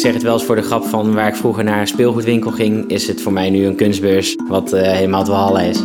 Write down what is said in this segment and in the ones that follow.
zeg het wel eens voor de grap van waar ik vroeger naar een speelgoedwinkel ging, is het voor mij nu een kunstbeurs wat helemaal het walhalla is.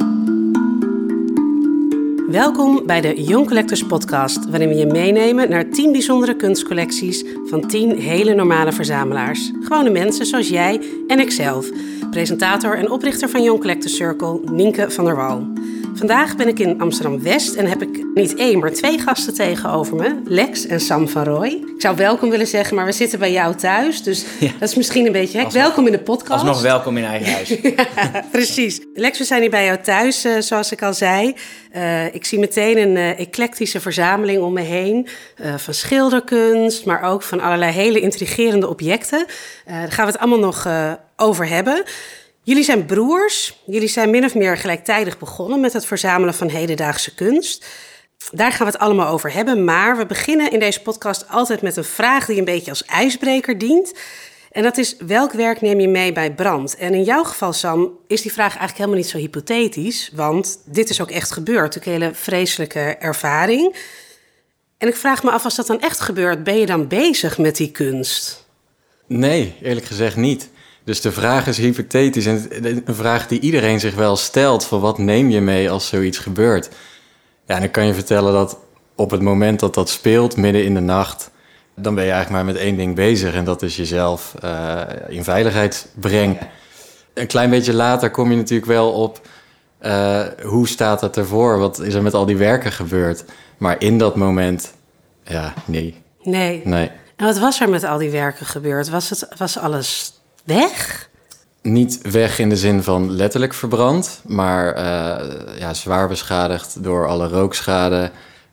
Welkom bij de Young Collectors podcast, waarin we je meenemen naar 10 bijzondere kunstcollecties van 10 hele normale verzamelaars. Gewone mensen zoals jij en ikzelf. Presentator en oprichter van Young Collectors Circle, Nienke van der Wal. Vandaag ben ik in Amsterdam-West en heb ik niet 1, maar 2 gasten tegenover me. Lex en Sam van Rooij. Ik zou welkom willen zeggen, maar we zitten bij jou thuis. Dus ja, dat is misschien een beetje gek. Welkom in de podcast. Alsnog welkom in eigen huis. Ja, precies. Lex, we zijn hier bij jou thuis, zoals ik al zei. Ik zie meteen een eclectische verzameling om me heen. Van schilderkunst, maar ook van allerlei hele intrigerende objecten. Daar gaan we het allemaal nog over hebben. Jullie zijn broers. Jullie zijn min of meer gelijktijdig begonnen met het verzamelen van hedendaagse kunst. Daar gaan we het allemaal over hebben. Maar we beginnen in deze podcast altijd met een vraag die een beetje als ijsbreker dient. En dat is, welk werk neem je mee bij brand? En in jouw geval, Sam, is die vraag eigenlijk helemaal niet zo hypothetisch. Want dit is ook echt gebeurd. Een hele vreselijke ervaring. En ik vraag me af, als dat dan echt gebeurt, ben je dan bezig met die kunst? Nee, eerlijk gezegd niet. Dus de vraag is hypothetisch en een vraag die iedereen zich wel stelt, van wat neem je mee als zoiets gebeurt? Ja, en dan kan je vertellen dat op het moment dat dat speelt, midden in de nacht, dan ben je eigenlijk maar met één ding bezig en dat is jezelf in veiligheid brengen. Een klein beetje later kom je natuurlijk wel op, hoe staat het ervoor? Wat is er met al die werken gebeurd? Maar in dat moment, ja, nee. Nee. En wat was er met al die werken gebeurd? Was alles weg? Niet weg in de zin van letterlijk verbrand, maar zwaar beschadigd door alle rookschade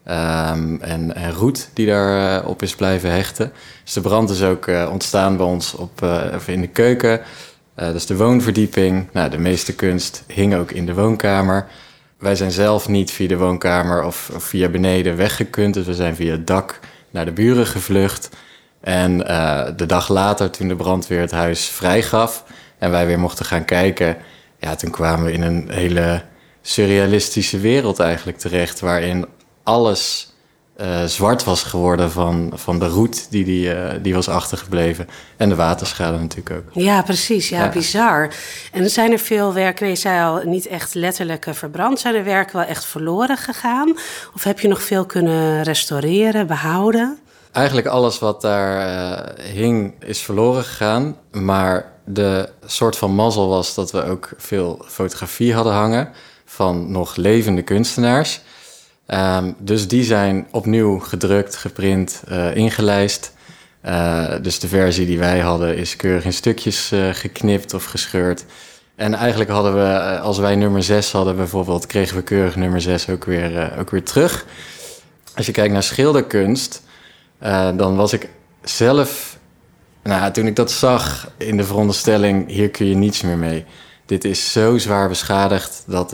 en roet die daarop is blijven hechten. Dus de brand is ook ontstaan bij ons in de keuken. Dus de woonverdieping. Nou, de meeste kunst hing ook in de woonkamer. Wij zijn zelf niet via de woonkamer of via beneden weggekund, dus we zijn via het dak naar de buren gevlucht. En de dag later, toen de brandweer het huis vrijgaf en wij weer mochten gaan kijken, ja, toen kwamen we in een hele surrealistische wereld eigenlijk terecht, waarin alles zwart was geworden van de roet die was achtergebleven. En de waterschade natuurlijk ook. Ja, precies. Ja, bizar. En zijn er veel werken, je zei al, niet echt letterlijk verbrand. Zijn er werken wel echt verloren gegaan? Of heb je nog veel kunnen restaureren, behouden? Eigenlijk alles wat daar hing is verloren gegaan. Maar de soort van mazzel was dat we ook veel fotografie hadden hangen van nog levende kunstenaars. Dus die zijn opnieuw gedrukt, geprint, ingelijst. Dus de versie die wij hadden is keurig in stukjes geknipt of gescheurd. En eigenlijk hadden we, als wij nummer 6 hadden bijvoorbeeld, kregen we keurig nummer 6 ook weer terug. Als je kijkt naar schilderkunst, dan was ik zelf, toen ik dat zag, in de veronderstelling, hier kun je niets meer mee. Dit is zo zwaar beschadigd dat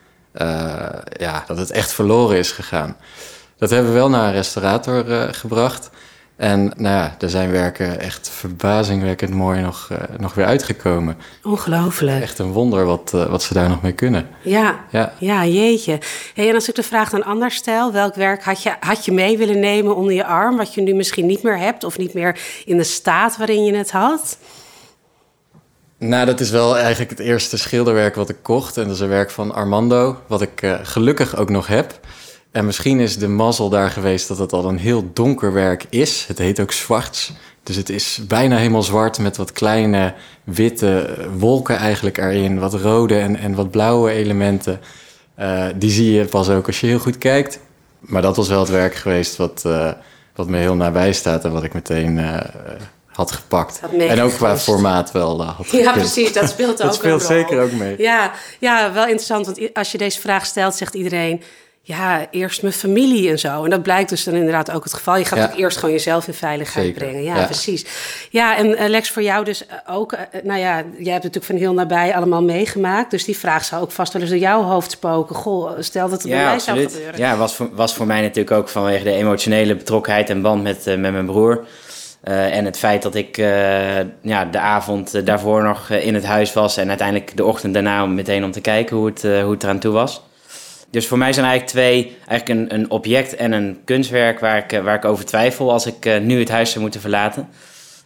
het echt verloren is gegaan. Dat hebben we wel naar een restaurator gebracht. En er zijn werken echt verbazingwekkend mooi nog weer uitgekomen. Ongelooflijk. Echt een wonder wat ze daar nog mee kunnen. Ja, jeetje. Hey, en als ik de vraag dan anders stel, welk werk had je mee willen nemen onder je arm, wat je nu misschien niet meer hebt of niet meer in de staat waarin je het had? Nou, dat is wel eigenlijk het eerste schilderwerk wat ik kocht. En dat is een werk van Armando, wat ik gelukkig ook nog heb. En misschien is de mazzel daar geweest dat het al een heel donker werk is. Het heet ook zwarts. Dus het is bijna helemaal zwart met wat kleine witte wolken eigenlijk erin. Wat rode en wat blauwe elementen. Die zie je pas ook als je heel goed kijkt. Maar dat was wel het werk geweest wat me heel nabij staat en wat ik meteen had gepakt. En ook qua formaat wel had gekund. Ja, precies, dat speelt ook dat speelt zeker ook mee. Ja, wel interessant, want als je deze vraag stelt, zegt iedereen, ja, eerst mijn familie en zo. En dat blijkt dus dan inderdaad ook het geval. Je gaat ook eerst gewoon jezelf in veiligheid brengen. Ja, precies. Ja, en Lex, voor jou dus ook, jij hebt het natuurlijk van heel nabij allemaal meegemaakt. Dus die vraag zou ook vast wel eens door jouw hoofd spoken. Goh, stel dat het bij mij zou gebeuren. Ja, was voor mij natuurlijk ook vanwege de emotionele betrokkenheid en band met mijn broer. En het feit dat ik de avond daarvoor nog in het huis was en uiteindelijk de ochtend daarna meteen om te kijken hoe het eraan toe was. Dus voor mij zijn eigenlijk een object en een kunstwerk waar ik over twijfel als ik nu het huis zou moeten verlaten.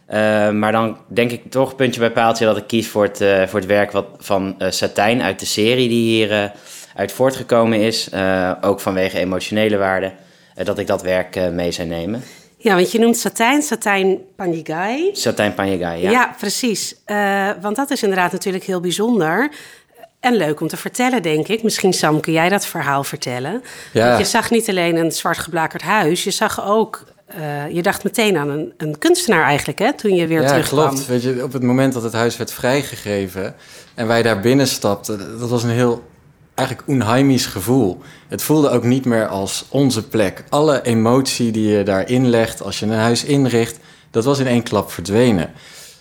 Maar dan denk ik toch puntje bij paaltje dat ik kies voor het werk van satijn uit de serie die hier uit voortgekomen is. Ook vanwege emotionele waarde. Dat ik dat werk mee zou nemen. Ja, want je noemt satijn Panjigai. Satijn Panjigai, ja. Ja, precies. Want dat is inderdaad natuurlijk heel bijzonder. En leuk om te vertellen, denk ik. Misschien, Sam, kun jij dat verhaal vertellen? Ja. Want je zag niet alleen een zwart geblakerd huis. Je zag ook... je dacht meteen aan een kunstenaar eigenlijk, hè? Toen je weer terugkwam. Ja, klopt. Weet je, op het moment dat het huis werd vrijgegeven... en wij daar binnen stapten... dat was een heel... eigenlijk onheimisch gevoel. Het voelde ook niet meer als onze plek. Alle emotie die je daarin legt als je een huis inricht... dat was in één klap verdwenen.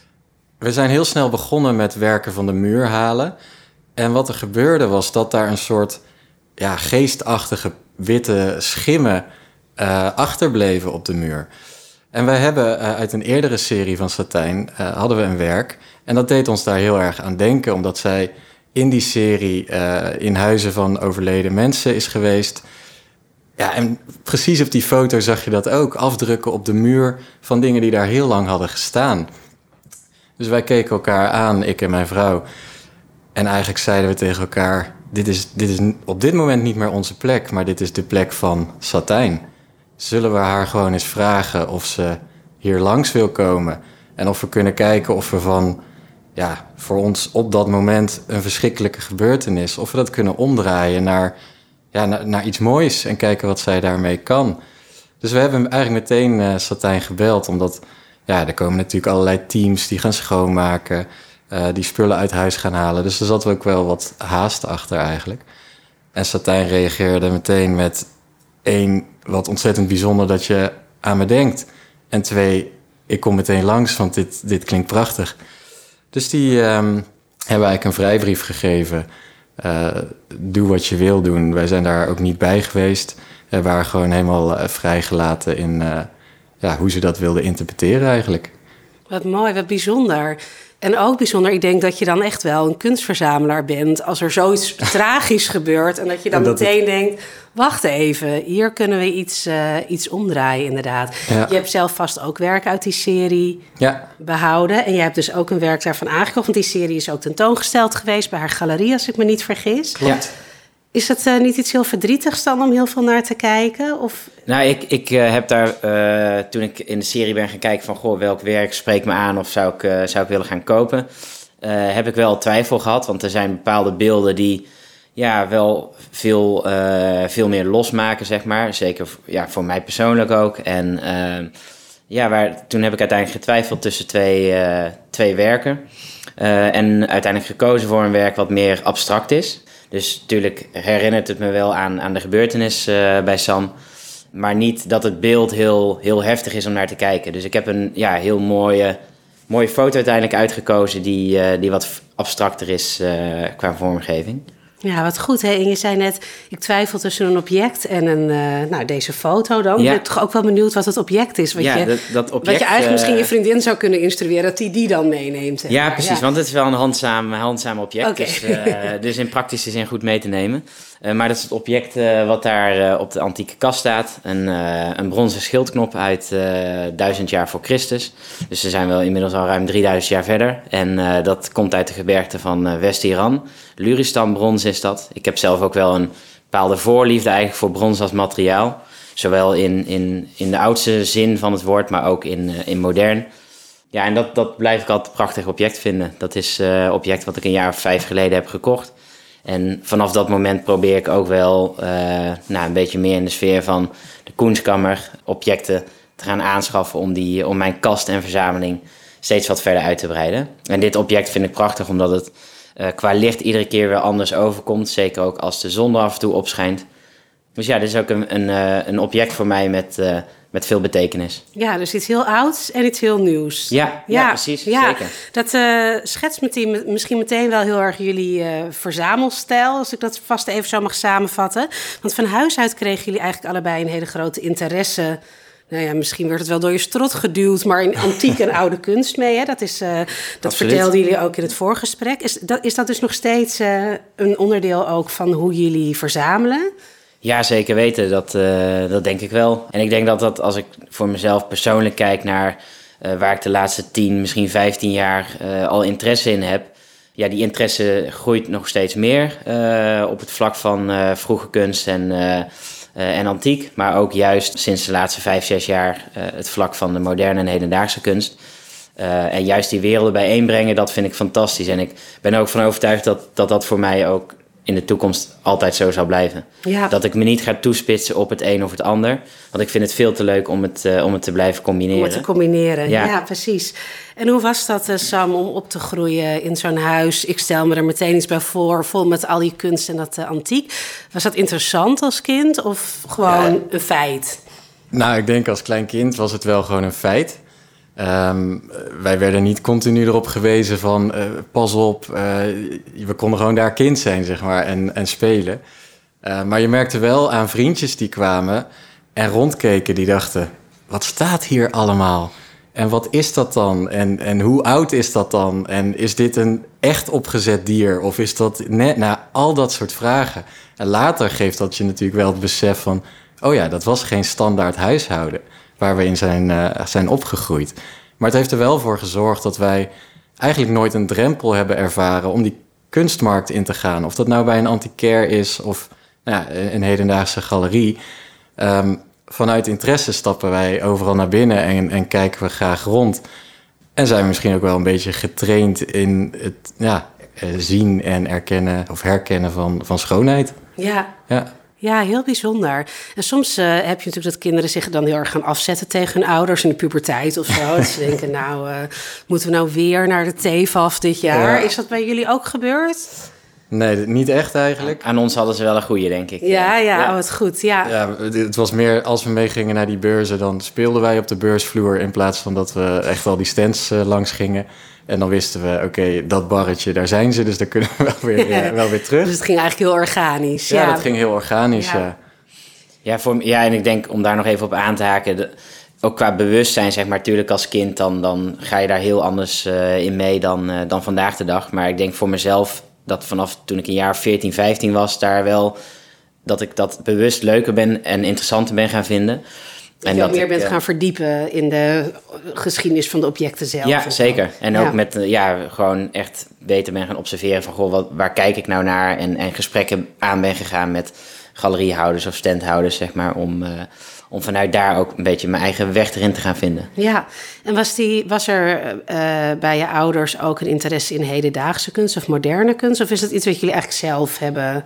We zijn heel snel begonnen met werken van de muur halen... En wat er gebeurde was dat daar een soort geestachtige witte schimmen achterbleven op de muur. En wij hebben uit een eerdere serie van Satijn hadden we een werk. En dat deed ons daar heel erg aan denken, omdat zij in die serie in huizen van overleden mensen is geweest. Ja, en precies op die foto zag je dat ook, afdrukken op de muur van dingen die daar heel lang hadden gestaan. Dus wij keken elkaar aan, ik en mijn vrouw... En eigenlijk zeiden we tegen elkaar... Dit is op dit moment niet meer onze plek... maar dit is de plek van Satijn. Zullen we haar gewoon eens vragen of ze hier langs wil komen... en of we kunnen kijken of we van... voor ons op dat moment een verschrikkelijke gebeurtenis... of we dat kunnen omdraaien naar iets moois... en kijken wat zij daarmee kan. Dus we hebben eigenlijk meteen Satijn gebeld... omdat er komen natuurlijk allerlei teams die gaan schoonmaken... die spullen uit huis gaan halen. Dus er zat ook wel wat haast achter eigenlijk. En Satijn reageerde meteen met 1, wat ontzettend bijzonder dat je aan me denkt. En 2, ik kom meteen langs, want dit klinkt prachtig. Dus die hebben eigenlijk een vrijbrief gegeven. Doe wat je wil doen. Wij zijn daar ook niet bij geweest. We waren gewoon helemaal vrijgelaten in hoe ze dat wilden interpreteren eigenlijk. Wat mooi, wat bijzonder. En ook bijzonder, ik denk dat je dan echt wel een kunstverzamelaar bent... als er zoiets tragisch gebeurt en dat je dan meteen denkt... wacht even, hier kunnen we iets omdraaien inderdaad. Ja. Je hebt zelf vast ook werk uit die serie behouden... en je hebt dus ook een werk daarvan aangekocht... want die serie is ook tentoongesteld geweest bij haar galerie... als ik me niet vergis. Klopt. Ja. Is dat niet iets heel verdrietigs dan om heel veel naar te kijken? Of... Nou, ik heb daar, toen ik in de serie ben gaan kijken van... welk werk spreekt me aan of zou ik willen gaan kopen... heb ik wel twijfel gehad, want er zijn bepaalde beelden die... wel veel meer losmaken, zeg maar. Zeker voor mij persoonlijk ook. En toen heb ik uiteindelijk getwijfeld tussen twee werken. En uiteindelijk gekozen voor een werk wat meer abstract is... Dus natuurlijk herinnert het me wel aan de gebeurtenis bij Sam. Maar niet dat het beeld heel heftig is om naar te kijken. Dus ik heb een heel mooie foto uiteindelijk uitgekozen... die wat abstracter is qua vormgeving. Ja, wat goed. Hè? En je zei net, ik twijfel tussen een object en deze foto dan. Ja. Ik ben toch ook wel benieuwd wat het object is. Dat object, wat je eigenlijk misschien je vriendin zou kunnen instrueren... dat die dan meeneemt. Ja, precies. Want het is wel een handzaam object. Okay. Dus in praktische zin goed mee te nemen. Maar dat is het object wat daar op de antieke kast staat. Een bronzen schildknop uit 1000 jaar voor Christus. Dus we zijn wel inmiddels al ruim 3000 jaar verder. En dat komt uit de gebergte van West-Iran. Luristan brons is dat. Ik heb zelf ook wel een bepaalde voorliefde eigenlijk voor brons als materiaal. Zowel in de oudste zin van het woord, maar ook in modern. Ja, en dat blijf ik altijd een prachtig object vinden. Dat is een object wat ik een jaar of 5 geleden heb gekocht. En vanaf dat moment probeer ik ook wel een beetje meer in de sfeer van de Kunstkammer objecten te gaan aanschaffen om mijn kast en verzameling steeds wat verder uit te breiden. En dit object vind ik prachtig omdat het qua licht iedere keer weer anders overkomt. Zeker ook als de zon er af en toe opschijnt. Dus dit is ook een object voor mij met veel betekenis. Ja, dus iets heel ouds en iets heel nieuws. Ja, precies. Ja. Zeker. Dat schetst misschien meteen wel heel erg jullie verzamelstijl... als ik dat vast even zo mag samenvatten. Want van huis uit kregen jullie eigenlijk allebei een hele grote interesse... Nou ja, misschien werd het wel door je strot geduwd... maar in antieke en oude kunst mee. Hè? Dat vertelden jullie ook in het voorgesprek. Is dat dus nog steeds een onderdeel ook van hoe jullie verzamelen? Ja, zeker weten. Dat denk ik wel. En ik denk dat als ik voor mezelf persoonlijk kijk naar waar ik de laatste 10, misschien 15 jaar al interesse in heb. Ja, die interesse groeit nog steeds meer op het vlak van vroege kunst en antiek. Maar ook juist sinds de laatste 5, 6 jaar het vlak van de moderne en hedendaagse kunst. En juist die werelden bijeenbrengen, dat vind ik fantastisch. En ik ben er ook van overtuigd dat voor mij ook in de toekomst altijd zo zal blijven. Ja. Dat ik me niet ga toespitsen op het een of het ander. Want ik vind het veel te leuk om het te blijven combineren. Om het te combineren, ja precies. En hoe was dat, Sam, om op te groeien in zo'n huis? Ik stel me er meteen iets bij voor, vol met al die kunst en dat antiek. Was dat interessant als kind of gewoon een feit? Nou, ik denk als klein kind was het wel gewoon een feit. Wij werden niet continu erop gewezen van pas op, we konden gewoon daar kind zijn, zeg maar, en spelen. Maar je merkte wel aan vriendjes die kwamen en rondkeken, die dachten, wat staat hier allemaal? En wat is dat dan? En hoe oud is dat dan? En is dit een echt opgezet dier? Of is dat net? Nou, al dat soort vragen. En later geeft dat je natuurlijk wel het besef van, oh ja, dat was geen standaard huishouden waar we in zijn opgegroeid. Maar het heeft er wel voor gezorgd dat wij eigenlijk nooit een drempel hebben ervaren om die kunstmarkt in te gaan. Of dat nou bij een antiquair is of een hedendaagse galerie. Vanuit interesse stappen wij overal naar binnen en kijken we graag rond. En zijn we misschien ook wel een beetje getraind in het zien en herkennen van schoonheid. Ja. Ja, heel bijzonder. En soms heb je natuurlijk dat kinderen zich dan heel erg gaan afzetten tegen hun ouders in de puberteit of zo. Dat ze denken, moeten we nou weer naar de TEFAF dit jaar? Ja. Is dat bij jullie ook gebeurd? Nee, niet echt eigenlijk. Aan ons hadden ze wel een goeie, denk ik. Ja. Wat goed, ja. Het was meer, als we meegingen naar die beurzen, dan speelden wij op de beursvloer in plaats van dat we echt al die stands langs gingen. En dan wisten we, oké, dat barretje, daar zijn ze, dus daar kunnen we wel weer terug. Dus het ging eigenlijk heel organisch. Ja, dat ging heel organisch, Ja, en ik denk, om daar nog even op aan te haken, ook qua bewustzijn, zeg maar, natuurlijk als kind, dan ga je daar heel anders in mee dan vandaag de dag. Maar ik denk voor mezelf, dat vanaf toen ik een jaar 14, 15 was, daar wel, dat ik dat bewust leuker ben en interessanter ben gaan vinden. En dat je ook meer bent gaan verdiepen in de geschiedenis van de objecten zelf. Ja, zeker. En ook met gewoon echt beter ben gaan observeren van, goh, waar kijk ik nou naar? En gesprekken aan ben gegaan met galeriehouders of standhouders, zeg maar, om vanuit daar ook een beetje mijn eigen weg erin te gaan vinden. Ja, en was er bij je ouders ook een interesse in hedendaagse kunst of moderne kunst? Of is dat iets wat jullie eigenlijk zelf hebben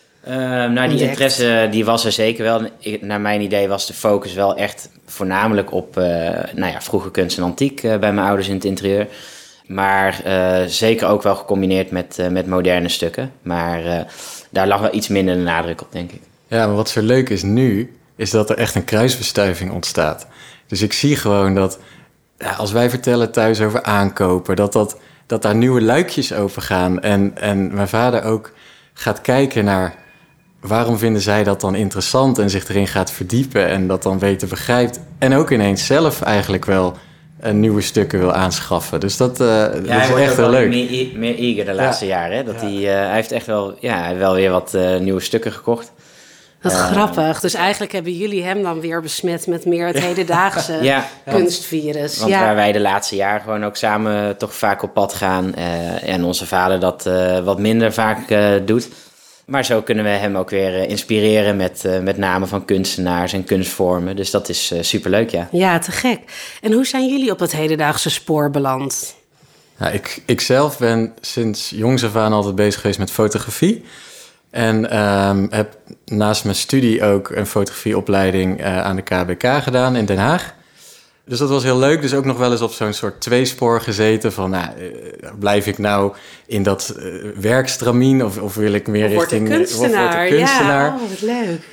die interesse die was er zeker wel. Naar mijn idee was de focus wel echt voornamelijk op vroege kunst en antiek bij mijn ouders in het interieur. Maar zeker ook wel gecombineerd met moderne stukken. Maar daar lag wel iets minder de nadruk op, denk ik. Ja, maar wat zo leuk is nu, is dat er echt een kruisbestuiving ontstaat. Dus ik zie gewoon dat, als wij vertellen thuis over aankopen, dat daar nieuwe luikjes open gaan. En mijn vader ook gaat kijken naar, waarom vinden zij dat dan interessant en zich erin gaat verdiepen en dat dan beter begrijpt. En ook ineens zelf eigenlijk wel nieuwe stukken wil aanschaffen. Dus dat is echt heel leuk. Meer eager de laatste jaren. Hè? Hij heeft echt wel, wel weer wat nieuwe stukken gekocht. Dat is grappig. Dus eigenlijk hebben jullie hem dan weer besmet met meer het hedendaagse kunstvirus. Want waar wij de laatste jaren gewoon ook samen toch vaak op pad gaan. En onze vader dat wat minder vaak doet. Maar zo kunnen we hem ook weer inspireren met namen van kunstenaars en kunstvormen. Dus dat is superleuk, ja. Ja, te gek. En hoe zijn jullie op het hedendaagse spoor beland? Ja, ik zelf ben sinds jongs af aan altijd bezig geweest met fotografie. En heb naast mijn studie ook een fotografieopleiding aan de KBK gedaan in Den Haag. Dus dat was heel leuk. Dus ook nog wel eens op zo'n soort tweespoor gezeten van, blijf ik nou in dat werkstramien of wil ik meer richting kunstenaar? Ja, wat leuk.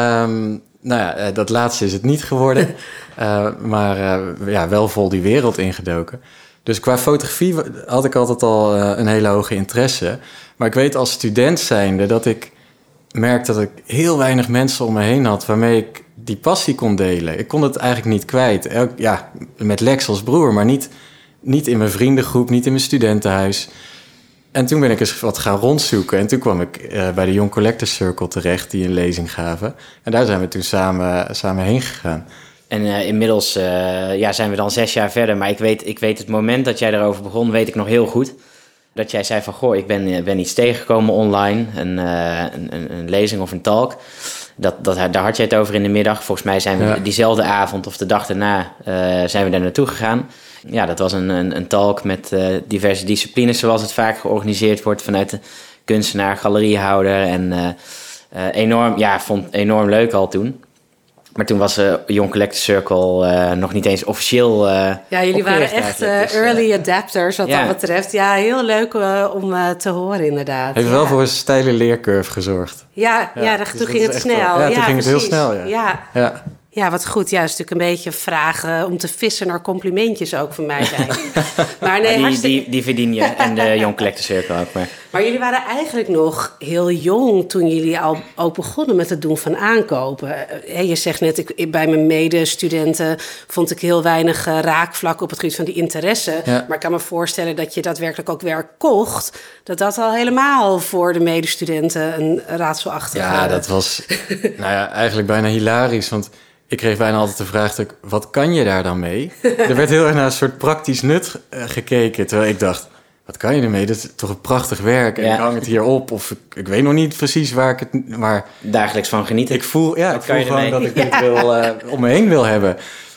Ja. Dat laatste is het niet geworden. Maar wel vol die wereld ingedoken. Dus qua fotografie had ik altijd al een hele hoge interesse. Maar ik weet als student zijnde dat ik merkte dat ik heel weinig mensen om me heen had waarmee ik die passie kon delen. Ik kon het eigenlijk niet kwijt. Met Lex als broer, maar niet in mijn vriendengroep, niet in mijn studentenhuis. En toen ben ik eens wat gaan rondzoeken. En toen kwam ik bij de Young Collectors Circle terecht, die een lezing gaven. En daar zijn we toen samen heen gegaan. En inmiddels zijn we dan 6 jaar verder. Maar ik weet het moment dat jij erover begon, weet ik nog heel goed. Dat jij zei van, goh, ik ben iets tegengekomen online. Een lezing of een talk. Daar had jij het over in de middag. Volgens mij zijn we diezelfde avond of de dag daarna zijn we daar naartoe gegaan. Ja, dat was een talk met diverse disciplines, zoals het vaak georganiseerd wordt vanuit de kunstenaar, galeriehouder. En vond enorm leuk al toen. Maar toen was Young Collector Circle nog niet eens officieel jullie waren echt dus, early adapters wat dat betreft. Ja, heel leuk om te horen inderdaad. Heeft wel voor een steile leercurve gezorgd. Toen ging het snel. Toen ging het heel snel, Ja, wat goed. Ja, dat is natuurlijk een beetje vragen om te vissen naar complimentjes ook van mij zijn. Maar nee, die verdien je en de Young Collector Circle ook. Maar jullie waren eigenlijk nog heel jong toen jullie al ook begonnen met het doen van aankopen. Je zegt net, bij mijn medestudenten vond ik heel weinig raakvlak op het gebied van die interesse. Ja. Maar ik kan me voorstellen dat je daadwerkelijk ook werk kocht. Dat al helemaal voor de medestudenten een raadselachtig... Ja, dat was eigenlijk bijna hilarisch, want... Ik kreeg bijna altijd de vraag, wat kan je daar dan mee? Er werd heel erg naar een soort praktisch nut gekeken. Terwijl ik dacht, wat kan je ermee? Dat is toch een prachtig werk. En ik hang het hier op. Of ik weet nog niet precies waar ik het... Maar dagelijks van genieten. Ik voel gewoon dat ik dit om me heen wil hebben.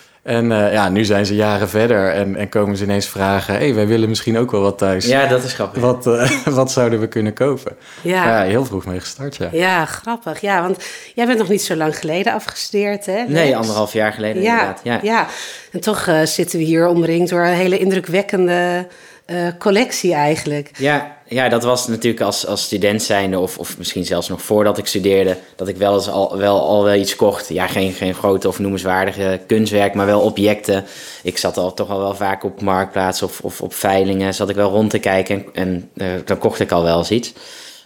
En nu zijn ze jaren verder en komen ze ineens vragen... wij willen misschien ook wel wat thuis. Ja, dat is grappig. Wat zouden we kunnen kopen? Ja, heel vroeg mee gestart, Ja, grappig. Ja, want jij bent nog niet zo lang geleden afgestudeerd, hè? Nee, 1,5 jaar geleden inderdaad. Ja. En toch zitten we hier omringd door een hele indrukwekkende... collectie eigenlijk. Ja, dat was natuurlijk als student zijnde... of misschien zelfs nog voordat ik studeerde... dat ik wel eens al iets kocht. Ja, geen grote of noemenswaardige kunstwerk... maar wel objecten. Ik zat toch al wel vaak op Marktplaats of op veilingen... zat ik wel rond te kijken en dan kocht ik al wel eens iets.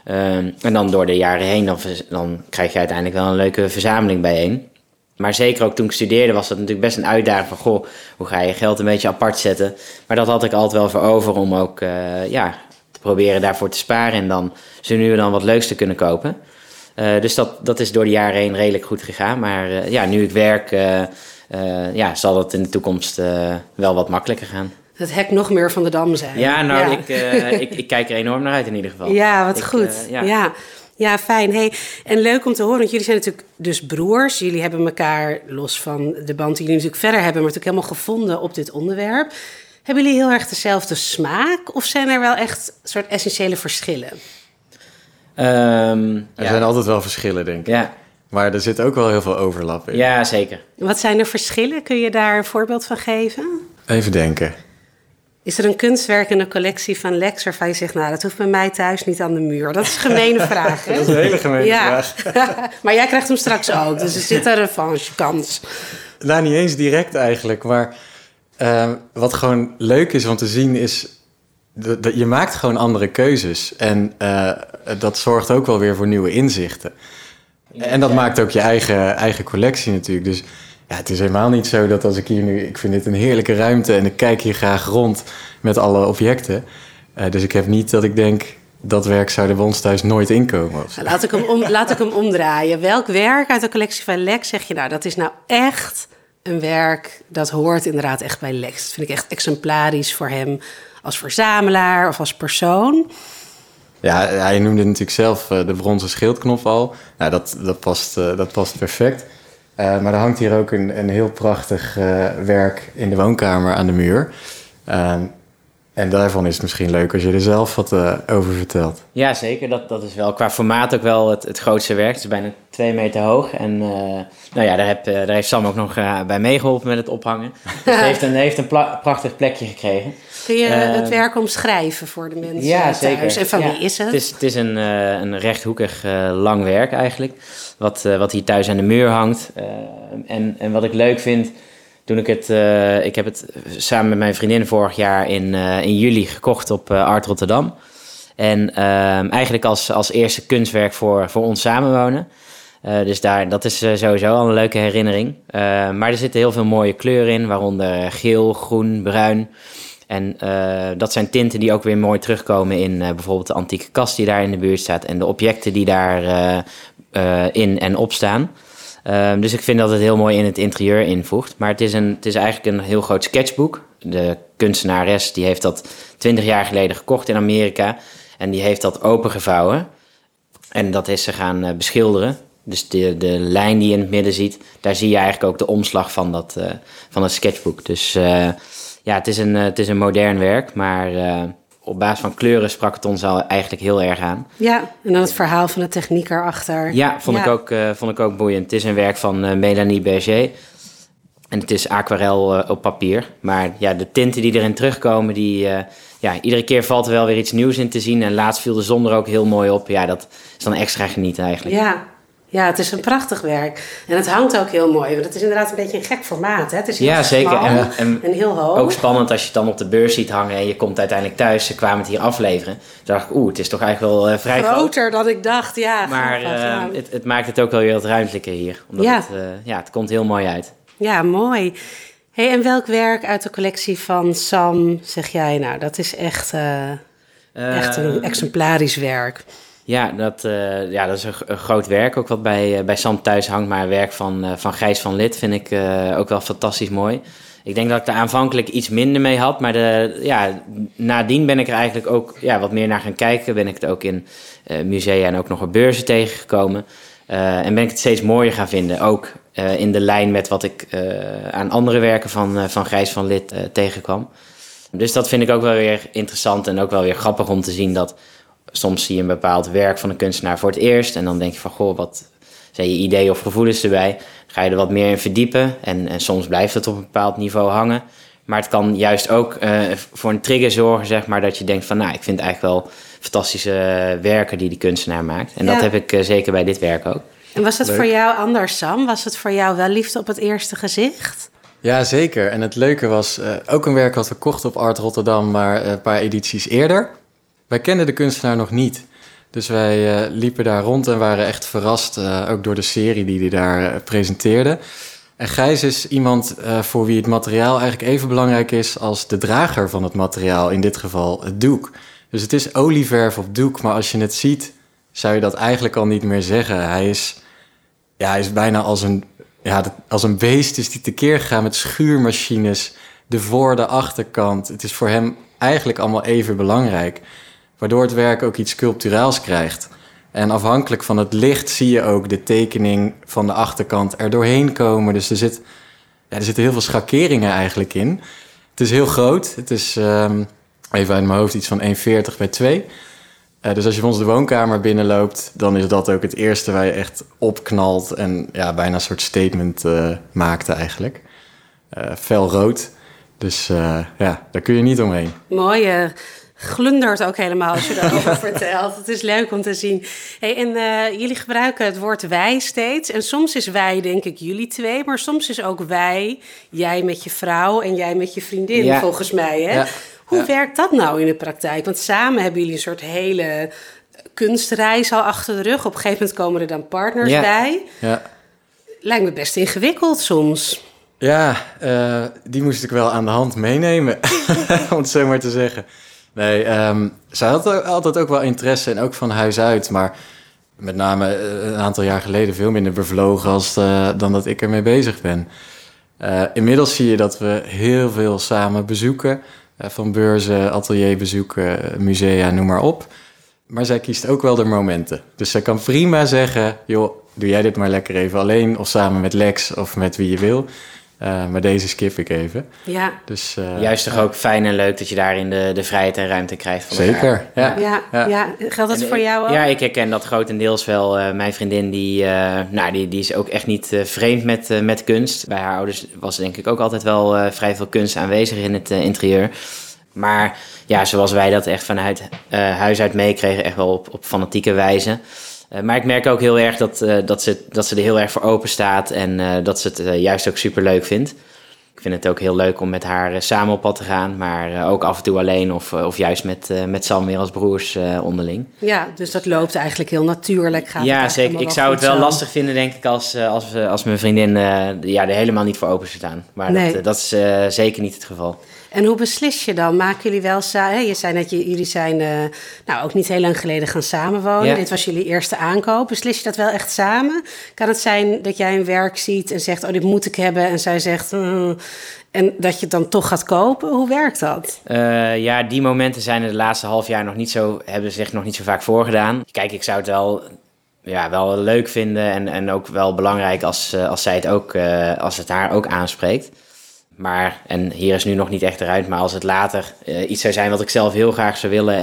En dan door de jaren heen... dan krijg je uiteindelijk wel een leuke verzameling bijeen. Maar zeker ook toen ik studeerde was dat natuurlijk best een uitdaging van... goh, hoe ga je geld een beetje apart zetten? Maar dat had ik altijd wel voor over om ook te proberen daarvoor te sparen... en dan zo nu en dan wat leuks te kunnen kopen. Dus dat is door de jaren heen redelijk goed gegaan. Maar nu ik werk, zal dat in de toekomst wel wat makkelijker gaan. Het hek nog meer van de Dam zijn. Ja, ik kijk er enorm naar uit in ieder geval. Ja, wat goed. Ja, fijn. Hey, en leuk om te horen, want jullie zijn natuurlijk dus broers. Jullie hebben elkaar, los van de band die jullie natuurlijk verder hebben... maar natuurlijk helemaal gevonden op dit onderwerp. Hebben jullie heel erg dezelfde smaak? Of zijn er wel echt soort essentiële verschillen? Er zijn altijd wel verschillen, denk ik. Ja. Maar er zit ook wel heel veel overlap in. Ja, zeker. Wat zijn er verschillen? Kun je daar een voorbeeld van geven? Even denken. Is er een kunstwerk in de collectie van Lex waarvan je zegt... dat hoeft bij mij thuis niet aan de muur? Dat is een gemene vraag, hè? Dat is een hele gemene vraag. Maar jij krijgt hem straks ook, dus er zit een revanche-kans. Niet eens direct eigenlijk, maar wat gewoon leuk is om te zien is... je maakt gewoon andere keuzes. En dat zorgt ook wel weer voor nieuwe inzichten. En dat maakt ook je eigen collectie natuurlijk. Dus het is helemaal niet zo dat als ik hier nu... Ik vind dit een heerlijke ruimte en ik kijk hier graag rond met alle objecten. Dus ik heb niet dat ik denk... dat werk zou er bij ons thuis nooit inkomen. Laat ik hem omdraaien. Welk werk uit de collectie van Lex zeg je... dat is nou echt een werk... dat hoort inderdaad echt bij Lex. Dat vind ik echt exemplarisch voor hem... als verzamelaar of als persoon. Ja, hij noemde natuurlijk zelf de bronzen schildknop al. Nou, dat past perfect. Maar er hangt hier ook een heel prachtig werk in de woonkamer aan de muur. En daarvan is het misschien leuk als je er zelf wat over vertelt. Ja, zeker. Dat is wel qua formaat ook wel het grootste werk. Het is bijna 2 meter hoog. En daar heeft Sam ook nog bij meegeholpen met het ophangen. Dus het heeft een prachtig plekje gekregen. Kun je het werk omschrijven voor de mensen thuis? Zeker. En van wie is het? Het is een rechthoekig lang werk eigenlijk. Wat hier thuis aan de muur hangt. En wat ik leuk vind... Toen ik heb het samen met mijn vriendin vorig jaar in juli gekocht op Art Rotterdam. En eigenlijk als eerste kunstwerk voor ons samenwonen. Dus dat is sowieso al een leuke herinnering. Maar er zitten heel veel mooie kleuren in, waaronder geel, groen, bruin. En dat zijn tinten die ook weer mooi terugkomen in bijvoorbeeld de antieke kast die daar in de buurt staat. En de objecten die daar in en op staan. Dus ik vind dat het heel mooi in het interieur invoegt. Maar het is eigenlijk een heel groot sketchboek. De kunstenares die heeft dat 20 jaar geleden gekocht in Amerika. En die heeft dat opengevouwen. En dat is ze gaan beschilderen. Dus de lijn die je in het midden ziet, daar zie je eigenlijk ook de omslag van dat sketchboek. Dus het is een modern werk, maar op basis van kleuren sprak het ons al eigenlijk heel erg aan. Ja, en dan het verhaal van de techniek erachter. Ja, vond ik ook boeiend. Het is een werk van Melanie Berger. En het is aquarel op papier. Maar ja, de tinten die erin terugkomen, iedere keer valt er wel weer iets nieuws in te zien. En laatst viel de zon er ook heel mooi op. Ja, dat is dan extra genieten eigenlijk. Ja, het is een prachtig werk. En het hangt ook heel mooi. Want het is inderdaad een beetje een gek formaat. Hè? Het is heel zeker. En heel hoog. Ook spannend als je het dan op de beurs ziet hangen en je komt uiteindelijk thuis. Ze kwamen het hier afleveren. Toen dacht ik, het is toch eigenlijk wel vrij groter dan ik dacht, ja. Maar het maakt het ook wel weer wat ruimtelijker hier. Omdat het komt heel mooi uit. Ja, mooi. Hey, en welk werk uit de collectie van Sam zeg jij, nou, dat is echt een exemplarisch werk? Ja, dat is een groot werk, ook wat bij Sam thuis hangt. Maar werk van Gijs van Lith vind ik ook wel fantastisch mooi. Ik denk dat ik er aanvankelijk iets minder mee had. Maar nadien ben ik er eigenlijk ook wat meer naar gaan kijken. Ben ik het ook in musea en ook nog op beurzen tegengekomen. En ben ik het steeds mooier gaan vinden. Ook in de lijn met wat ik aan andere werken van Gijs van Lith tegenkwam. Dus dat vind ik ook wel weer interessant en ook wel weer grappig om te zien dat soms zie je een bepaald werk van een kunstenaar voor het eerst. En dan denk je van, wat zijn je ideeën of gevoelens erbij? Dan ga je er wat meer in verdiepen. En soms blijft het op een bepaald niveau hangen. Maar het kan juist ook voor een trigger zorgen, zeg maar, dat je denkt van, ik vind eigenlijk wel fantastische werken die kunstenaar maakt. En dat heb ik zeker bij dit werk ook. En was het voor jou anders, Sam? Was het voor jou wel liefde op het eerste gezicht? Ja, zeker. En het leuke was ook een werk wat we kochten op Art Rotterdam, maar een paar edities eerder. Wij kenden de kunstenaar nog niet. Dus wij liepen daar rond en waren echt verrast, ook door de serie die hij daar presenteerde. En Gijs is iemand voor wie het materiaal eigenlijk even belangrijk is als de drager van het materiaal, in dit geval het doek. Dus het is olieverf op doek, maar als je het ziet, zou je dat eigenlijk al niet meer zeggen. Hij is bijna als een beest is die tekeer gegaan met schuurmachines, de voor- de achterkant. Het is voor hem eigenlijk allemaal even belangrijk, waardoor het werk ook iets sculpturaals krijgt. En afhankelijk van het licht zie je ook de tekening van de achterkant er doorheen komen. Dus er zitten heel veel schakeringen eigenlijk in. Het is heel groot. Het is, even uit mijn hoofd, iets van 1,40 bij 2. Dus als je bij ons de woonkamer binnenloopt, dan is dat ook het eerste waar je echt opknalt en bijna een soort statement maakte eigenlijk. Felrood. Dus daar kun je niet omheen. Mooi, glundert ook helemaal als je daarover vertelt. Het is leuk om te zien. Hey, en jullie gebruiken het woord wij steeds. En soms is wij, denk ik, jullie twee. Maar soms is ook wij, jij met je vrouw en jij met je vriendin, volgens mij. Hè? Ja. Hoe werkt dat nou in de praktijk? Want samen hebben jullie een soort hele kunstreis al achter de rug. Op een gegeven moment komen er dan partners bij. Ja. Lijkt me best ingewikkeld soms. Ja, die moest ik wel aan de hand meenemen, om het zo maar te zeggen. Nee, zij had altijd ook wel interesse en ook van huis uit. Maar met name een aantal jaar geleden veel minder bevlogen dan dat ik ermee bezig ben. Inmiddels zie je dat we heel veel samen bezoeken. Van beurzen, atelierbezoeken, musea, noem maar op. Maar zij kiest ook wel de momenten. Dus zij kan prima zeggen, joh, doe jij dit maar lekker even alleen. Of samen met Lex of met wie je wil. Maar deze skip ik even. Ja. Dus, juist toch ook fijn en leuk dat je daarin de vrijheid en ruimte krijgt. Van zeker, ja. Geldt dat voor jou ook? Ja, ik herken dat grotendeels wel. Mijn vriendin die is ook echt niet vreemd met kunst. Bij haar ouders was denk ik ook altijd wel vrij veel kunst aanwezig in het interieur. Maar ja, zoals wij dat echt vanuit huis uit meekregen, echt wel op fanatieke wijze. Maar ik merk ook heel erg dat ze er heel erg voor open staat en dat ze het juist ook superleuk vindt. Ik vind het ook heel leuk om met haar samen op pad te gaan. Maar ook af en toe alleen of juist met Sam weer als broers onderling. Ja, dus dat loopt eigenlijk heel natuurlijk. Ja, zeker. Ik zou het wel lastig vinden, denk ik, als mijn vriendin er helemaal niet voor open zou staan. Maar nee. Dat is zeker niet het geval. En hoe beslis je dan? Maken jullie wel samen? Je zei net, jullie zijn ook niet heel lang geleden gaan samenwonen. Ja. Dit was jullie eerste aankoop. Beslis je dat wel echt samen? Kan het zijn dat jij een werk ziet en zegt, dit moet ik hebben. En zij zegt, en dat je het dan toch gaat kopen? Hoe werkt dat? Die momenten zijn er de laatste half jaar hebben zich nog niet zo vaak voorgedaan. Kijk, ik zou het wel leuk vinden en ook wel belangrijk als zij het ook, als het haar ook aanspreekt. Maar, en hier is nu nog niet echt eruit, maar als het later iets zou zijn wat ik zelf heel graag zou willen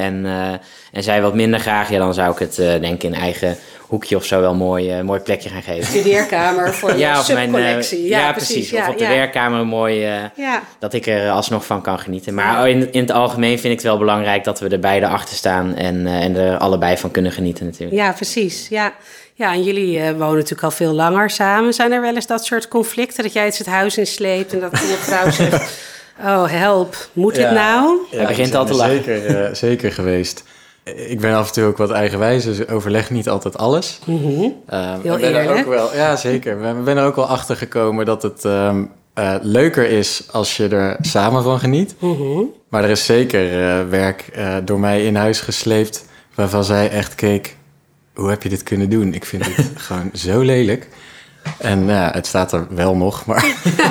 en zij wat minder graag, dan zou ik het denk ik in eigen hoekje of zo wel mooi plekje gaan geven. Studeerkamer voor je subcollectie. Ja, precies. Of op de werkkamer mooi, dat ik er alsnog van kan genieten. Maar in het algemeen vind ik het wel belangrijk dat we er beide achter staan en er allebei van kunnen genieten natuurlijk. Ja, precies. Ja, en jullie wonen natuurlijk al veel langer samen. Zijn er wel eens dat soort conflicten, dat jij het huis insleept en dat je vrouw zegt, oh help, moet dit nou? Ja, hij begint al te lachen. Zeker geweest. Ik ben af en toe ook wat eigenwijs, dus overleg niet altijd alles. Mm-hmm. Heel eerlijk. Ja, zeker. We zijn er ook wel achter gekomen dat het leuker is als je er samen van geniet. Mm-hmm. Maar er is zeker werk door mij in huis gesleept waarvan zij echt keek, hoe heb je dit kunnen doen? Ik vind het gewoon zo lelijk. En het staat er wel nog, maar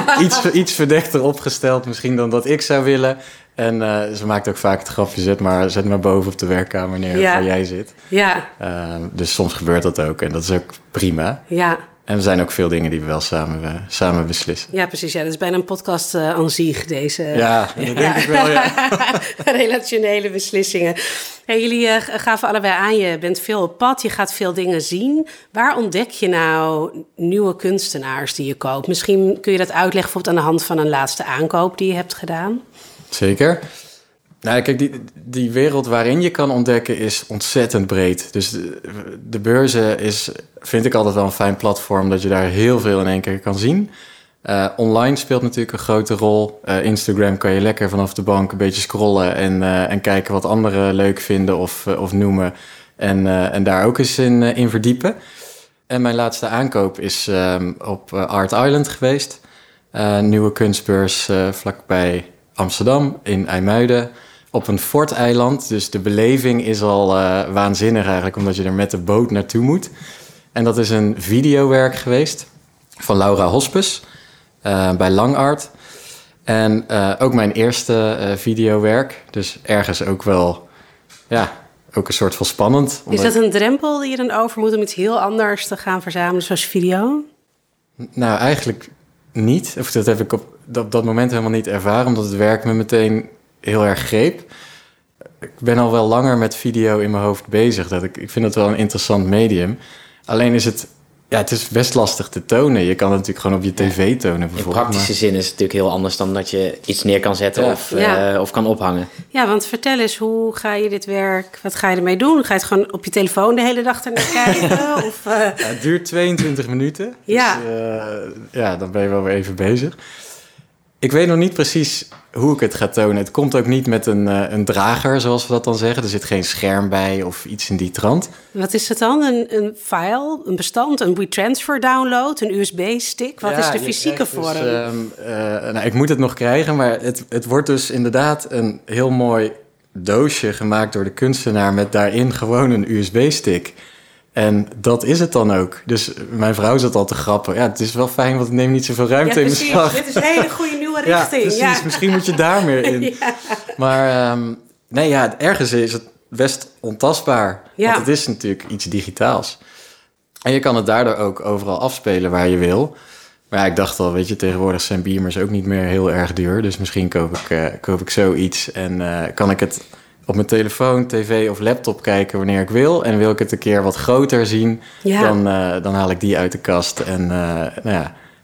iets verdechter opgesteld misschien dan dat ik zou willen. En ze maakt ook vaak het grapje, zet maar boven op de werkkamer neer waar jij zit. Ja. Dus soms gebeurt dat ook en dat is ook prima. Ja. En er zijn ook veel dingen die we wel samen beslissen. Ja, precies. Ja, dat is bijna een podcast aan zich, deze. Ja, dat denk ik wel, ja. Relationele beslissingen. Hey, jullie gaven allebei aan, je bent veel op pad, je gaat veel dingen zien. Waar ontdek je nou nieuwe kunstenaars die je koopt? Misschien kun je dat uitleggen bijvoorbeeld aan de hand van een laatste aankoop die je hebt gedaan. Zeker. Nou, kijk, die wereld waarin je kan ontdekken is ontzettend breed. Dus de beurzen vind ik altijd wel een fijn platform, dat je daar heel veel in één keer kan zien. Online speelt natuurlijk een grote rol. Instagram kan je lekker vanaf de bank een beetje scrollen en kijken wat anderen leuk vinden of noemen. En daar ook eens in verdiepen. En mijn laatste aankoop is op Art Island geweest. Nieuwe kunstbeurs vlakbij Amsterdam in IJmuiden. Op een forteiland, dus de beleving is al waanzinnig eigenlijk, omdat je er met de boot naartoe moet. En dat is een videowerk geweest van Laura Hospes bij Langart. En ook mijn eerste videowerk, dus ergens ook wel, ook een soort van spannend. Is dat een drempel die je dan over moet om iets heel anders te gaan verzamelen zoals video? Nou, eigenlijk niet. Of dat heb ik op dat moment helemaal niet ervaren, omdat het werk me meteen heel erg greep. Ik ben al wel langer met video in mijn hoofd bezig. Ik vind het wel een interessant medium. Alleen is het is best lastig te tonen. Je kan het natuurlijk gewoon op je tv tonen bijvoorbeeld. In praktische zin is het natuurlijk heel anders dan dat je iets neer kan zetten of kan ophangen. Ja, want vertel eens, hoe ga je dit werk, wat ga je ermee doen? Ga je het gewoon op je telefoon de hele dag ernaar kijken? Het duurt 22 minuten. Ja. Dus dan ben je wel weer even bezig. Ik weet nog niet precies hoe ik het ga tonen. Het komt ook niet met een drager, zoals we dat dan zeggen. Er zit geen scherm bij of iets in die trant. Wat is het dan? Een file, een bestand, een WeTransfer download, een USB-stick? Wat is de fysieke vorm? Ik moet het nog krijgen, maar het wordt dus inderdaad een heel mooi doosje gemaakt door de kunstenaar met daarin gewoon een USB-stick. En dat is het dan ook. Dus mijn vrouw zat al te grappen. Ja, het is wel fijn, want het neemt niet zoveel ruimte in beslag. Dit is een hele goede nieuwe richting. Precies. Ja. Misschien moet je daar meer in. Ja. Maar ergens is het best ontastbaar. Ja. Want het is natuurlijk iets digitaals. En je kan het daardoor ook overal afspelen waar je wil. Maar ik dacht al, tegenwoordig zijn beamers ook niet meer heel erg duur. Dus misschien koop ik zoiets en kan ik het op mijn telefoon, tv of laptop kijken wanneer ik wil. En wil ik het een keer wat groter zien, dan haal ik die uit de kast. En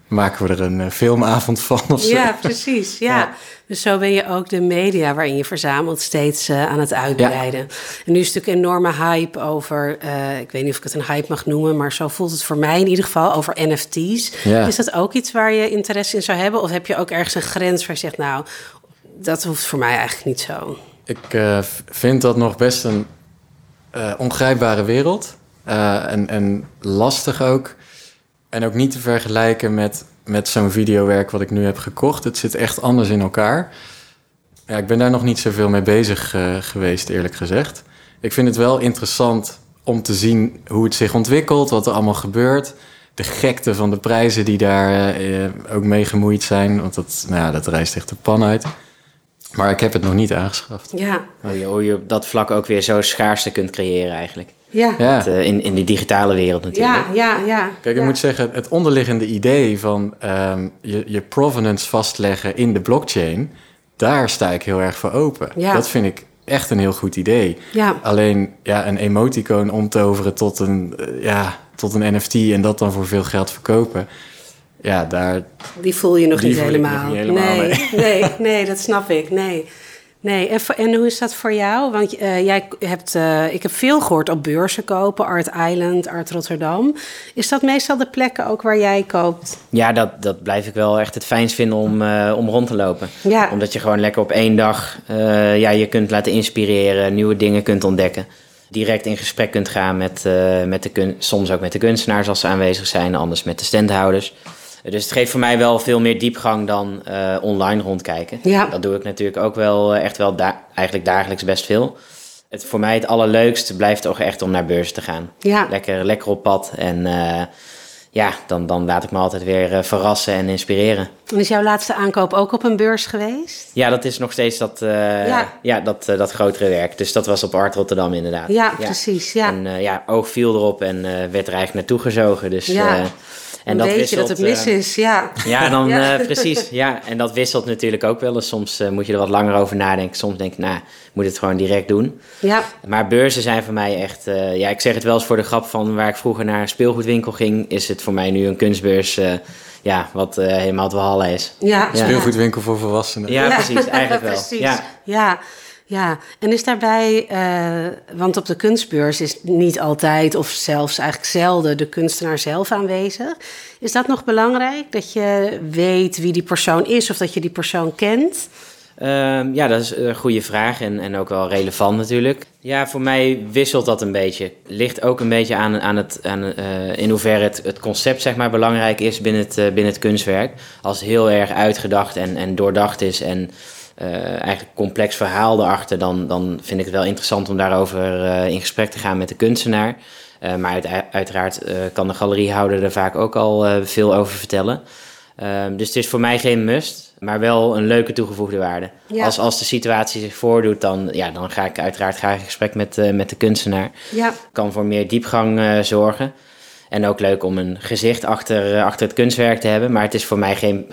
maken we er een filmavond van of zo. Ja, precies. Ja. Dus zo ben je ook de media waarin je verzamelt steeds aan het uitbreiden. Ja. En nu is natuurlijk een enorme hype over, ik weet niet of ik het een hype mag noemen, maar zo voelt het voor mij in ieder geval, over NFT's. Ja. Is dat ook iets waar je interesse in zou hebben? Of heb je ook ergens een grens waar je zegt, nou, dat hoeft voor mij eigenlijk niet zo? Ik vind dat nog best een ongrijpbare wereld. En lastig ook. En ook niet te vergelijken met zo'n videowerk wat ik nu heb gekocht. Het zit echt anders in elkaar. Ja, ik ben daar nog niet zoveel mee bezig geweest, eerlijk gezegd. Ik vind het wel interessant om te zien hoe het zich ontwikkelt, wat er allemaal gebeurt. De gekte van de prijzen die daar ook mee gemoeid zijn. Want dat rijst echt de pan uit. Maar ik heb het nog niet aangeschaft. Ja. Hoe je op dat vlak ook weer zo schaarste kunt creëren eigenlijk. Ja. In die digitale wereld natuurlijk. Ja. Kijk, ik moet zeggen, het onderliggende idee van je provenance vastleggen in de blockchain, daar sta ik heel erg voor open. Ja. Dat vind ik echt een heel goed idee. Ja. Alleen een emoticon omtoveren tot een NFT en dat dan voor veel geld verkopen. Ja, die voel je nog niet helemaal. Nee, dat snap ik. Nee. En hoe is dat voor jou? Want ik heb veel gehoord op beurzen kopen, Art Island, Art Rotterdam. Is dat meestal de plekken ook waar jij koopt? Ja, dat blijf ik wel echt het fijnst vinden om rond te lopen. Ja. Omdat je gewoon lekker op één dag je kunt laten inspireren, nieuwe dingen kunt ontdekken. Direct in gesprek kunt gaan soms ook met de kunstenaars als ze aanwezig zijn, anders met de standhouders. Dus het geeft voor mij wel veel meer diepgang dan online rondkijken. Ja. Dat doe ik natuurlijk ook wel eigenlijk dagelijks best veel. Voor mij het allerleukste blijft toch echt om naar beurzen te gaan. Ja. Lekker op pad en dan laat ik me altijd weer verrassen en inspireren. En is jouw laatste aankoop ook op een beurs geweest? Ja, dat is nog steeds dat grotere werk. Dus dat was op Art Rotterdam inderdaad. Ja, precies. Ja. En oog viel erop en werd er eigenlijk naartoe gezogen. Dus... En dan weet je dat het mis is, ja. Ja, dan precies. Ja. En dat wisselt natuurlijk ook wel eens. Soms moet je er wat langer over nadenken. Soms denk ik, moet het gewoon direct doen. Ja. Maar beurzen zijn voor mij echt... ik zeg het wel eens voor de grap van waar ik vroeger naar een speelgoedwinkel ging, is het voor mij nu een kunstbeurs wat helemaal het walhalla is. Ja. Speelgoedwinkel voor volwassenen. Ja, precies. Eigenlijk wel. Precies. Ja, en is daarbij, want op de kunstbeurs is niet altijd of zelfs eigenlijk zelden de kunstenaar zelf aanwezig. Is dat nog belangrijk, dat je weet wie die persoon is of dat je die persoon kent? Dat is een goede vraag en ook wel relevant natuurlijk. Ja, voor mij wisselt dat een beetje. Ligt ook een beetje aan in hoeverre het concept zeg maar belangrijk is binnen het kunstwerk. Als het heel erg uitgedacht en doordacht is en eigenlijk complex verhaal erachter, dan vind ik het wel interessant om daarover in gesprek te gaan met de kunstenaar. Maar uiteraard kan de galeriehouder er vaak ook al veel over vertellen. Dus het is voor mij geen must, maar wel een leuke toegevoegde waarde. Ja. Als de situatie zich voordoet, dan ga ik uiteraard graag in gesprek met de kunstenaar. Ja. Kan voor meer diepgang zorgen. En ook leuk om een gezicht achter het kunstwerk te hebben. Maar het is voor mij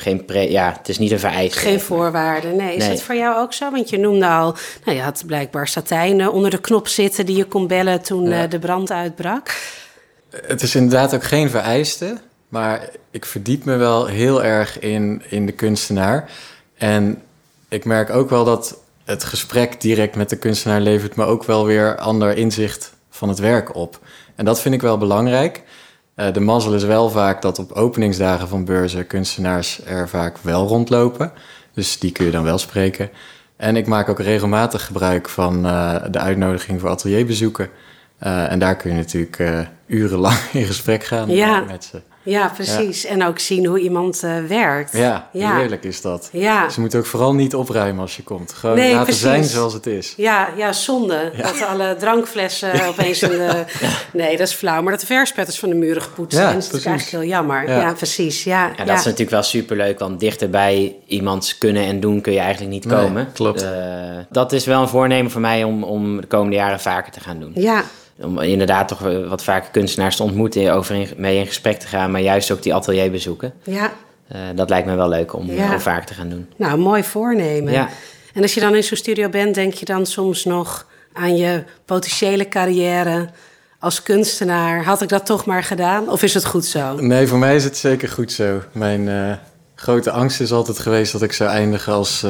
het is niet een vereiste. Geen voorwaarde, nee. Is dat voor jou ook zo? Want je noemde al, je had blijkbaar satijn onder de knop zitten die je kon bellen toen de brand uitbrak. Het is inderdaad ook geen vereiste. Maar ik verdiep me wel heel erg in de kunstenaar. En ik merk ook wel dat het gesprek direct met de kunstenaar levert me ook wel weer ander inzicht van het werk op. En dat vind ik wel belangrijk. De mazzel is wel vaak dat op openingsdagen van beurzen kunstenaars er vaak wel rondlopen. Dus die kun je dan wel spreken. En ik maak ook regelmatig gebruik van de uitnodiging voor atelierbezoeken. En daar kun je natuurlijk urenlang in gesprek gaan met ze. Ja, precies. Ja. En ook zien hoe iemand werkt. Ja, heerlijk is dat. Ja. Ze moeten ook vooral niet opruimen als je komt. Gewoon laten zijn zoals het is. Ja, zonde. Ja. Dat alle drankflessen opeens in de... Nee, dat is flauw. Maar dat de verspetters van de muren gepoetst zijn, is natuurlijk eigenlijk heel jammer. Ja, precies. Ja, dat is natuurlijk wel superleuk, want dichterbij iemands kunnen en doen kun je eigenlijk niet komen. Nee, klopt. Dat is wel een voornemen voor mij om de komende jaren vaker te gaan doen. Ja. Om inderdaad toch wat vaker kunstenaars te ontmoeten, mee in gesprek te gaan, maar juist ook die atelierbezoeken. Ja. Dat lijkt me wel leuk om vaker te gaan doen. Nou, mooi voornemen. Ja. En als je dan in zo'n studio bent, denk je dan soms nog aan je potentiële carrière als kunstenaar, had ik dat toch maar gedaan? Of is het goed zo? Nee, voor mij is het zeker goed zo. Mijn grote angst is altijd geweest dat ik zou eindigen als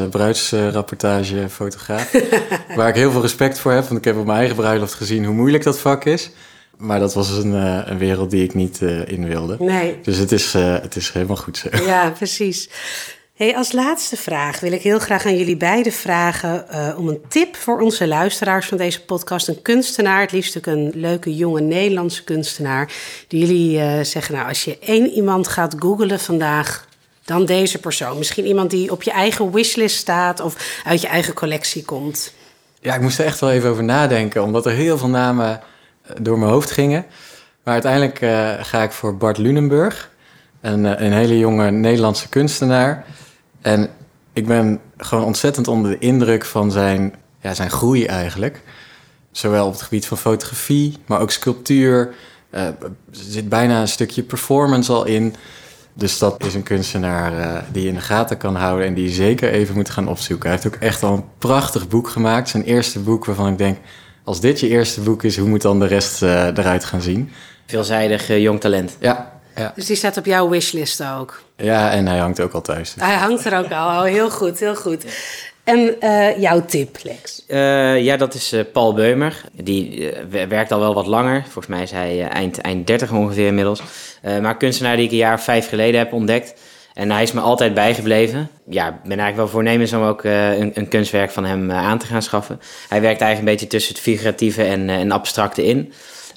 bruidsrapportagefotograaf. Waar ik heel veel respect voor heb, want ik heb op mijn eigen bruiloft gezien hoe moeilijk dat vak is. Maar dat was een wereld die ik niet in wilde. Nee. Dus het is helemaal goed zo. Ja, precies. Hey, als laatste vraag wil ik heel graag aan jullie beiden vragen om een tip voor onze luisteraars van deze podcast. Een kunstenaar, het liefst ook een leuke jonge Nederlandse kunstenaar. Die jullie zeggen, nou, als je 1 iemand gaat googlen vandaag, dan deze persoon. Misschien iemand die op je eigen wishlist staat of uit je eigen collectie komt. Ja, ik moest er echt wel even over nadenken, omdat er heel veel namen door mijn hoofd gingen. Maar uiteindelijk ga ik voor Bart Lunenburg, een hele jonge Nederlandse kunstenaar. En ik ben gewoon ontzettend onder de indruk van zijn groei eigenlijk. Zowel op het gebied van fotografie, maar ook sculptuur. Er zit bijna een stukje performance al in. Dus dat is een kunstenaar die je in de gaten kan houden en die je zeker even moet gaan opzoeken. Hij heeft ook echt al een prachtig boek gemaakt. Zijn eerste boek waarvan ik denk, als dit je eerste boek is, hoe moet dan de rest eruit gaan zien? Veelzijdig jong talent. Ja. Dus die staat op jouw wishlist ook? Ja, en hij hangt ook al thuis. Dus. Hij hangt er ook al. Oh, heel goed, heel goed. En jouw tip, Lex? Ja, dat is Paul Beumer. Die werkt al wel wat langer. Volgens mij is hij eind 30 ongeveer inmiddels. Maar een kunstenaar die ik een jaar of 5 geleden heb ontdekt. En hij is me altijd bijgebleven. Ja, ik ben eigenlijk wel voornemens om ook een kunstwerk van hem aan te gaan schaffen. Hij werkt eigenlijk een beetje tussen het figuratieve en abstracte in.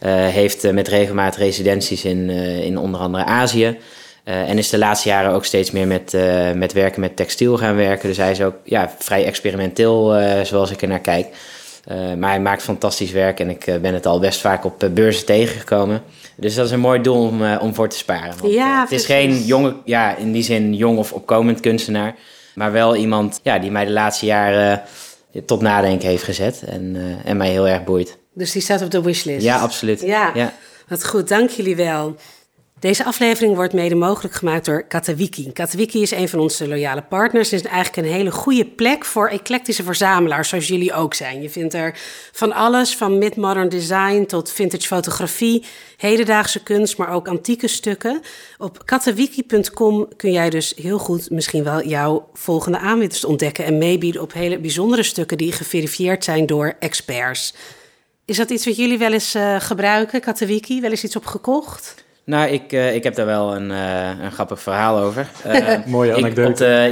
Heeft met regelmaat residenties in onder andere Azië. En is de laatste jaren ook steeds meer met werken met textiel gaan werken. Dus hij is ook vrij experimenteel zoals ik er naar kijk. Maar hij maakt fantastisch werk en ik ben het al best vaak op beurzen tegengekomen. Dus dat is een mooi doel om voor te sparen. Want, het is geen jonge, in die zin jong of opkomend kunstenaar. Maar wel iemand die mij de laatste jaren tot nadenken heeft gezet en mij heel erg boeit. Dus die staat op de wishlist? Ja, absoluut. Ja. Wat goed, dank jullie wel. Deze aflevering wordt mede mogelijk gemaakt door Katawiki. Katawiki is een van onze loyale partners. Het is eigenlijk een hele goede plek voor eclectische verzamelaars, zoals jullie ook zijn. Je vindt er van alles, van mid-modern design tot vintage fotografie, hedendaagse kunst, maar ook antieke stukken. Op katawiki.com kun jij dus heel goed misschien wel jouw volgende aanwinst ontdekken en meebieden op hele bijzondere stukken die geverifieerd zijn door experts. Is dat iets wat jullie wel eens gebruiken, Katawiki? Wel eens iets op gekocht? Nou, ik heb daar wel een grappig verhaal over. Mooie anekdote.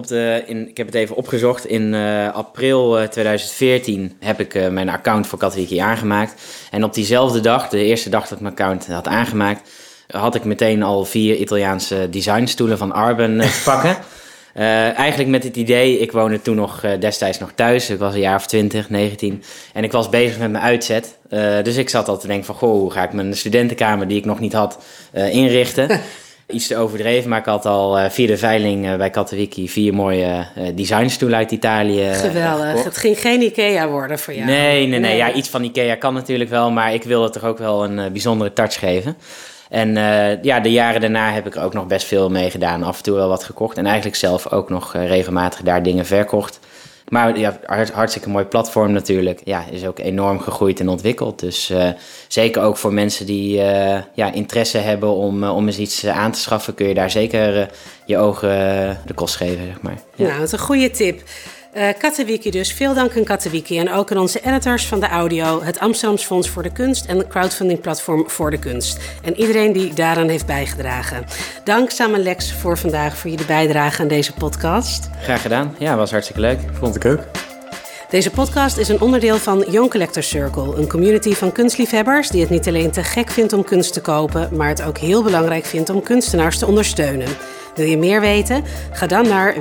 Ik heb het even opgezocht. In april 2014 heb ik mijn account voor Katawiki aangemaakt. En op diezelfde dag, de eerste dag dat ik mijn account had aangemaakt, had ik meteen al 4 Italiaanse designstoelen van Arben te pakken. Eigenlijk met het idee, ik woonde toen destijds nog thuis. Ik was een jaar of 20, 19. En ik was bezig met mijn uitzet. Dus ik zat al te denken van, hoe ga ik mijn studentenkamer, die ik nog niet had, inrichten? Iets te overdreven, maar ik had al via de veiling bij Katawiki 4 mooie designstoelen uit Italië. Geweldig. Gekocht. Het ging geen IKEA worden voor jou. Nee. Ja, iets van IKEA kan natuurlijk wel, maar ik wilde toch ook wel een bijzondere touch geven. En de jaren daarna heb ik er ook nog best veel mee gedaan. Af en toe wel wat gekocht. En eigenlijk zelf ook nog regelmatig daar dingen verkocht. Maar hartstikke mooi platform natuurlijk. Ja, is ook enorm gegroeid en ontwikkeld. Dus zeker ook voor mensen die interesse hebben om eens iets aan te schaffen, kun je daar zeker je ogen de kost geven, zeg maar. Ja. Nou, dat is een goede tip. Katawiki dus. Veel dank aan Katawiki en ook aan onze editors van de audio, het Amsterdams Fonds voor de Kunst en het crowdfundingplatform Voor de Kunst. En iedereen die daaraan heeft bijgedragen. Dank samen Lex voor vandaag, voor jullie bijdrage aan deze podcast. Graag gedaan. Ja, was hartstikke leuk. Vond ik ook. Deze podcast is een onderdeel van Young Collector Circle, een community van kunstliefhebbers die het niet alleen te gek vindt om kunst te kopen, maar het ook heel belangrijk vindt om kunstenaars te ondersteunen. Wil je meer weten? Ga dan naar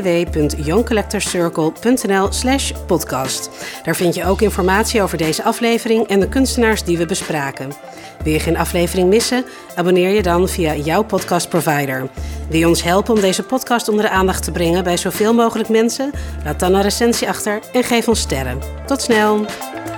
www.youngcollectorcircle.nl/podcast. Daar vind je ook informatie over deze aflevering en de kunstenaars die we bespraken. Wil je geen aflevering missen? Abonneer je dan via jouw podcastprovider. Wil je ons helpen om deze podcast onder de aandacht te brengen bij zoveel mogelijk mensen? Laat dan een recensie achter en geef ons sterren. Tot snel!